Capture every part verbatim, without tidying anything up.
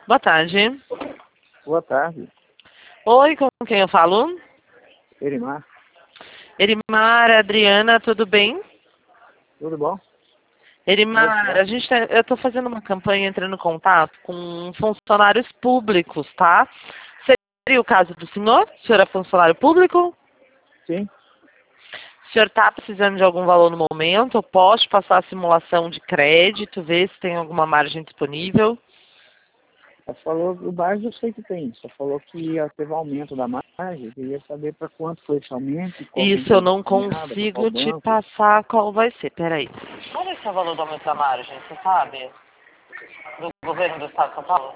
Boa tarde. Boa tarde, Oi, com quem eu falo? Erimar. Erimar, Adriana, tudo bem? Tudo bom? Erimar, a gente tá, eu estou fazendo uma campanha entrando em contato com funcionários públicos, tá? Seria o caso do senhor? O senhor é funcionário público? Sim. O senhor está precisando de algum valor no momento? Eu posso passar a simulação de crédito, ver se tem alguma margem disponível? Só falou, o base eu sei que tem, só falou que ia ter um aumento da margem, eu queria saber para quanto foi esse aumento, qual que Isso eu foi não destinado, para qual consigo te banco. passar qual vai ser. Peraí. Qual é o valor do aumento da margem, você sabe? Do governo do estado de São Paulo?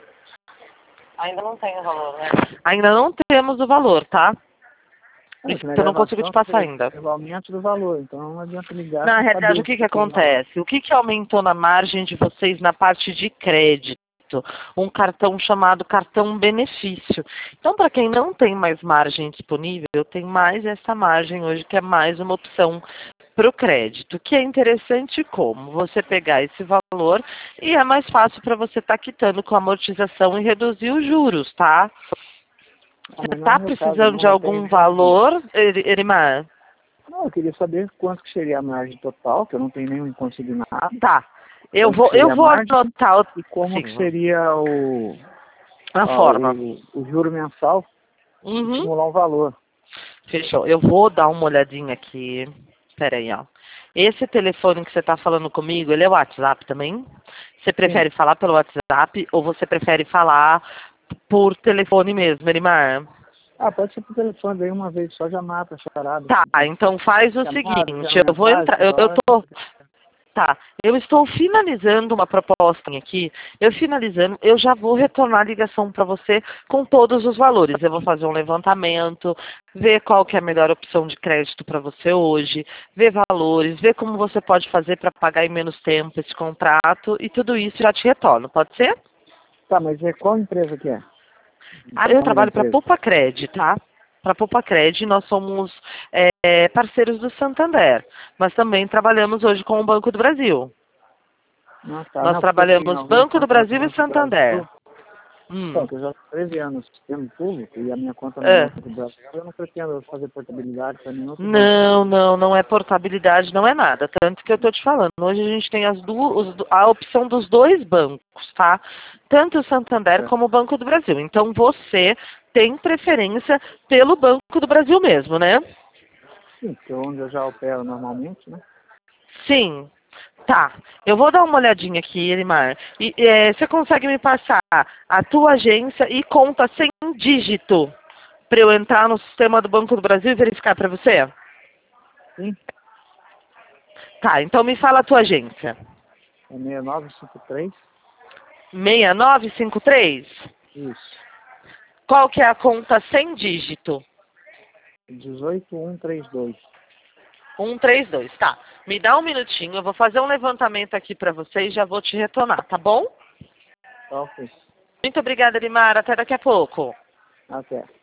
Ainda não tem o valor, né? Ainda não temos o valor, tá? Não, Isso que na eu não consigo te gravação passar teve ainda. teve o aumento do valor, então não adianta ligar Na sem realidade, saber o que, que se tem valor. acontece? O que, que aumentou na margem de vocês na parte de crédito? Um cartão chamado cartão benefício. Então, para quem não tem mais margem disponível, tem mais essa margem hoje, que é mais uma opção para o crédito, que é interessante como você pegar esse valor e é mais fácil para você estar quitando com amortização e reduzir os juros, tá? Ah, Você mas não é está o meu caso, precisando não, de eu tenho algum nenhum. valor, Eri- Erimar? Não, eu queria saber quanto que seria a margem total, que eu não tenho nenhum consignado, Tá. Eu quanto que vou, eu seria a vou margem anotar o, e como que sim, seria o, a ah, forma. o, o juro mensal e Uhum. simular um valor. Fechou. Eu vou dar uma olhadinha aqui. Pera aí, ó. Esse telefone que você está falando comigo, ele é o WhatsApp também? Você Sim. prefere falar pelo WhatsApp ou você prefere falar por telefone mesmo, Elimar? Ah, pode ser por telefone, daí uma vez só já mata a charada. Tá, então faz o Chamada, seguinte, pela eu vou mensagem, entrar, eu, toda eu hora. tô, tá, eu estou finalizando uma proposta aqui, eu finalizando, eu já vou retornar a ligação para você com todos os valores. Eu vou fazer um levantamento, ver qual que é a melhor opção de crédito para você hoje, ver valores, ver como você pode fazer para pagar em menos tempo esse contrato e tudo isso já te retorno, pode ser? Tá, mas é qual empresa que é? Ah, O eu nome da trabalho para empresa? Poupa Cred, tá? Para Poupa Cred, nós somos é, parceiros do Santander, mas também trabalhamos hoje com o Banco do Brasil. Não, tá. Nós Não, porque eu tenho trabalhamos alguma Banco do conta no Brasil e Banco do Santander. Brasil. Hum. Então, que eu já tenho treze anos no sistema público e a minha conta no É. Banco do Brasil, eu não pretendo fazer portabilidade para nenhum outro banco. Não, não, não é portabilidade, não é nada. Tanto que eu estou te falando. Hoje a gente tem as duas, os do- a opção dos dois bancos, tá? Tanto o Santander É. como o Banco do Brasil. Então você tem preferência pelo Banco do Brasil mesmo, né? Sim, porque é onde eu já opero normalmente, né? Sim. Tá. Eu vou dar uma olhadinha aqui, Elimar. E, é, você consegue me passar a tua agência e conta sem dígito para eu entrar no sistema do Banco do Brasil e verificar para você? Sim, Tá, então me fala a tua agência. é seis nove cinco três. seis nove cinco três? Isso. Qual que é a conta sem dígito? dezoito mil cento e trinta e dois. um três dois, tá. Me dá um minutinho, eu vou fazer um levantamento aqui para você e já vou te retornar, tá bom? Tá, ok. Muito obrigada, Elimar. Até daqui a pouco. Até.